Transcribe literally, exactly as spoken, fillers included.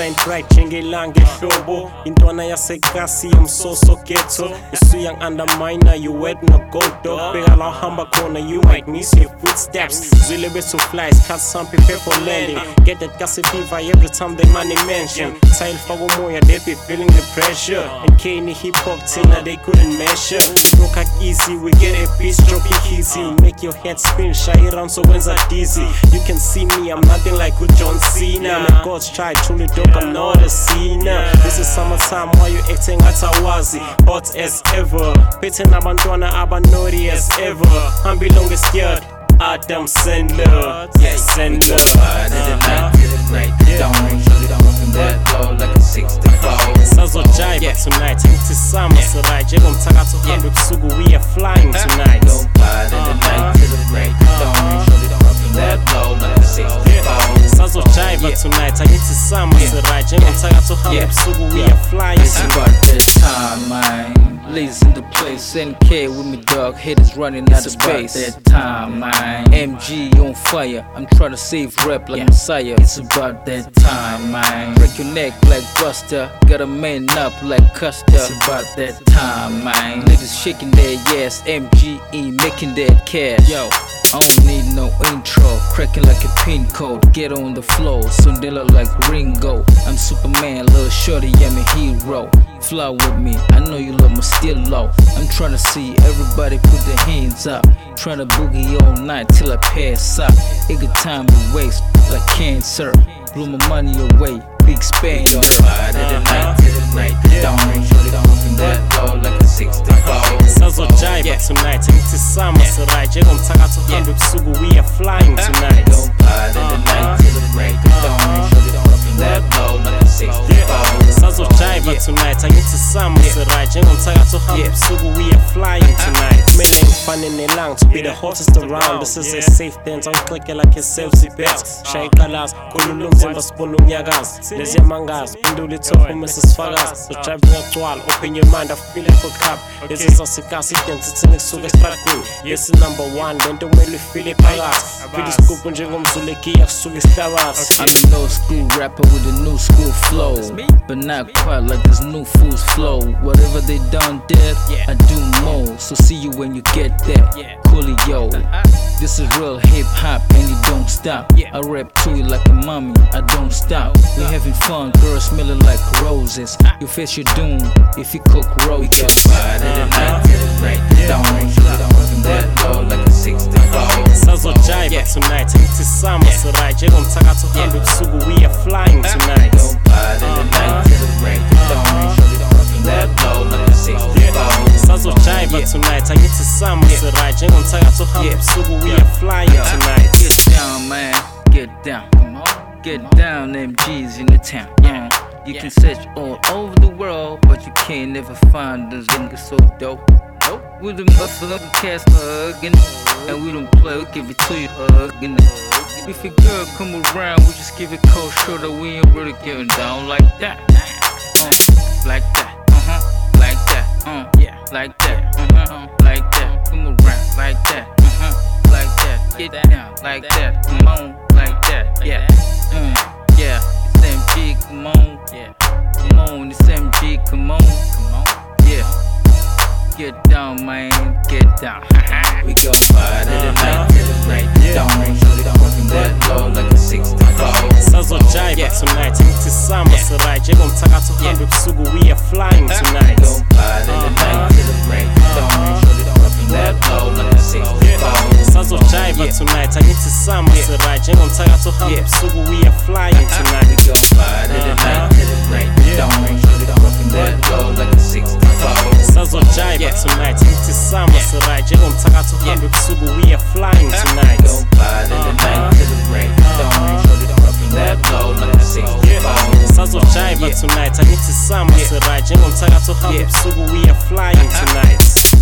shine bright njengelanga ehlobo intwana yasekasi yomsoso ghetto isuyang underminer you wet no go dog beka la uhamba khona you might miss your footsteps zwile bethu flies cut some prepare for landing get that gas fever every time they money mention style faka umoya they be feeling the pressure and Kanye hip hop tina they couldn't measure broke like easy we get a piece drop it easy make your head spin shy around so when's that dizzy you can see me I'm nothing like with John Cena I'm a God's child truly dope I'm not a sinner this is summertime why you acting at Awazi hot as ever pitting abantwana aba naughty as ever I'm belonging scared Adam Sandler yes Sandler uh, the night to the night down down from that low like a sixty-four sazojiva tonight ngithi summer sirai njengomthakatho uhambe ebusuku we are flying tonight go by the night to the night down down from that low like a sixty-four sazojiva tonight ngithi summer sirai njengomthakatho uhambe ebusuku we are flying tonight about that time man ladies in the place, N K with me dog, haters running out of space. That time, man. M G on fire, I'm trying to save rap like yeah. Messiah. It's about that time, man. Break your neck like Buster, got a man up like Custer. It's about that time, man. Ladies shaking their ass, M G E making that cash. Yo, I don't need no intro, cracking like a pin code. Get on the floor, Sundela like Ringo. I'm Superman, little shorty, I'm a hero. Fly with me, I know you love me still low. I'm trying to see everybody put their hands up. Trying to boogie all night till I pass out. Ain't got time to waste like cancer. Blew my money away, big spender. Uh-huh. The night to the night down, down from that low like a sixty-four. Sazojiva tonight, ngithi summer sirai njengomthakatho uhambe ebusuku we are flying tonight. Go by the night to the night down, down from that low like a sixty-four. Sazojiva tonight, ngithi summer sirai njengomthakatho uhambe ebusuku we are flying tonight. Kumele ngifane nelanga to be the hottest around. This is a safe dance, angixeke like a selfie bet. Shaya iqalaza, khulula umzimba sibone umnyakazi. Lezi yamangazi, pindula ithopho Missus Fakazi. So drive ngagcwala, open your mind, I feel it for cup. This is asikasi identity ngisuka esitratini. Yes number one, lento kumele ufile phakathi. Feel isigubhu njengomzuleki kusuka isihlabathi. I'm an old school rapper with a new school flow, but not quite like this new fool's flow. Whatever they done did, I do more. So see you when you get there. Coolio, this is real hip hop and it don't stop. I rap to you like a mommy, I don't stop. We having fun, girls smelling like roses. You face your doom if you cook roaches. We go by the night to the night down, down from that low like a sixty-four. Sazojiva tonight, ngithi summer sirai njengomthakatho uhambe ebusuku we are flying tonight. Go by the night to the night down, down from that low like a sixty-four. Sazojiva tonight, ngithi summer sirai njengomthakatho uhambe ebusuku we are flying tonight. Get down, man, get down, get down. M G's in the town. Yeah. You can search all over the world, but you can't never find this nigga so dope. We the motherfucking cats hugging, and we don't play, we give it to you hugging. If your girl come around, we just give it cold shoulder. We ain't really getting down like that, uh, like that, uh huh, like that, uh, yeah, like that, uh huh, like that. Come around like that, uh huh, like that. Get down like that, come on, like that, yeah, mm, yeah. It's M G, come on, yeah, come on, it's M G, come on, come on, yeah. Get down, man, get down. We go by the night to the night down, down from that low like a sixty-four. Sazojiva tonight, ngithi summer sirai njengomthakatho uhambe ebusuku we are flying tonight. Go by the night to the night down, down from that low like a sixty-four. Sazojiva tonight, ngithi summer sirai njengomthakatho uhambe ebusuku we are flying tonight. We go by the night to the night down, down from that low like a sixty-four. Sazojiva tonight, ngithi summer sirai njengomthakatho uhambe ebusuku we are flying tonight. Go by the night to the night down, down from that low like a sixty-four. Sazojiva tonight, ngithi summer sirai njengomthakatho uhambe ebusuku we are flying tonight.